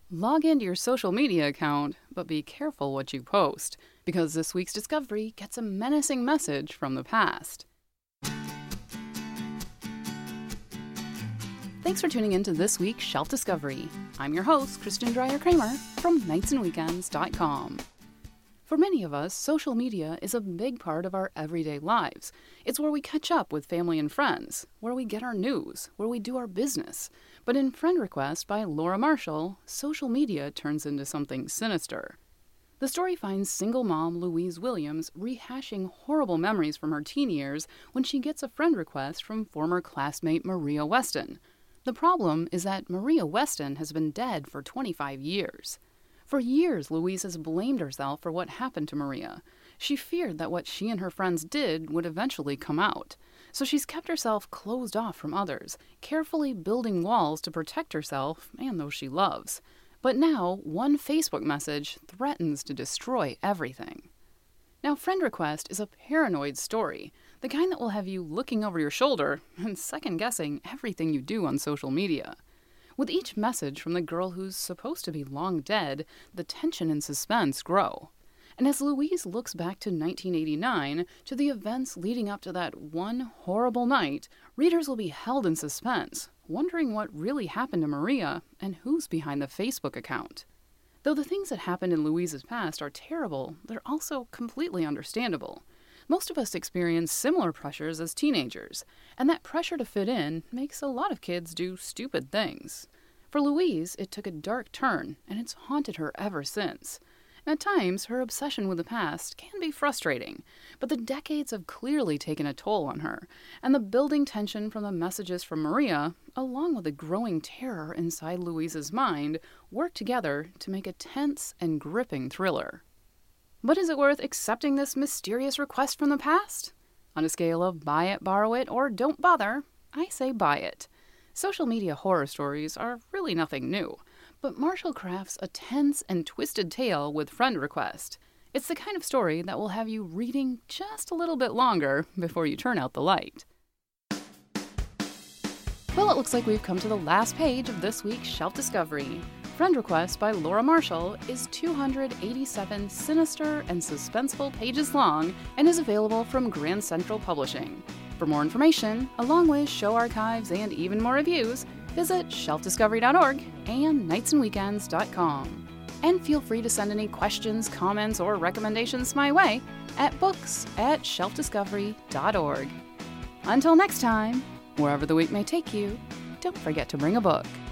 Log into your social media account, but be careful what you post, because this week's discovery gets a menacing message from the past. Thanks for tuning in to this week's Shelf Discovery. I'm your host, Kristen Dreyer-Kramer from nightsandweekends.com. For many of us, social media is a big part of our everyday lives. It's where we catch up with family and friends, where we get our news, where we do our business. But in Friend Request by Laura Marshall, social media turns into something sinister. The story finds single mom Louise Williams rehashing horrible memories from her teen years when she gets a friend request from former classmate Maria Weston. The problem is that Maria Weston has been dead for 25 years. For years, Louise has blamed herself for what happened to Maria. She feared that what she and her friends did would eventually come out. So she's kept herself closed off from others, carefully building walls to protect herself and those she loves. But now, one Facebook message threatens to destroy everything. Now, Friend Request is a paranoid story, the kind that will have you looking over your shoulder and second-guessing everything you do on social media. With each message from the girl who's supposed to be long dead, the tension and suspense grow. And as Louise looks back to 1989, to the events leading up to that one horrible night, readers will be held in suspense, wondering what really happened to Maria and who's behind the Facebook account. Though the things that happened in Louise's past are terrible, they're also completely understandable. Most of us experience similar pressures as teenagers, and that pressure to fit in makes a lot of kids do stupid things. For Louise, it took a dark turn, and it's haunted her ever since. And at times, her obsession with the past can be frustrating, but the decades have clearly taken a toll on her, and the building tension from the messages from Maria, along with the growing terror inside Louise's mind, work together to make a tense and gripping thriller. But is it worth accepting this mysterious request from the past? On a scale of buy it, borrow it, or don't bother, I say buy it. Social media horror stories are really nothing new, but Marshall crafts a tense and twisted tale with Friend Request. It's the kind of story that will have you reading just a little bit longer before you turn out the light. Well, it looks like we've come to the last page of this week's Shelf Discovery. Friend Request by Laura Marshall is 287 sinister and suspenseful pages long and is available from Grand Central Publishing. For more information, along with show archives and even more reviews, visit shelfdiscovery.org and nightsandweekends.com. And feel free to send any questions, comments, or recommendations my way at books@shelfdiscovery.org. Until next time, wherever the week may take you, don't forget to bring a book.